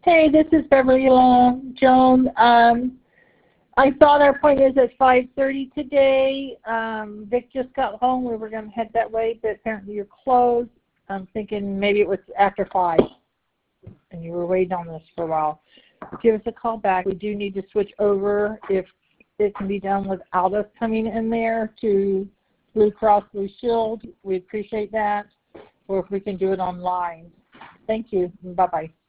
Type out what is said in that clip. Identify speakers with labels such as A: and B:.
A: Hey, this is Beverly Long Joan. I thought our appointment is at 5:30 today. Vic just got home. We were going to head that way, but apparently you're closed. I'm thinking maybe it was after 5, and you were waiting on this for a while. Give us a call back. We do need to switch over if it can be done without us coming in there to Blue Cross Blue Shield. We appreciate that. Or if we can do it online. Thank you. Bye-bye.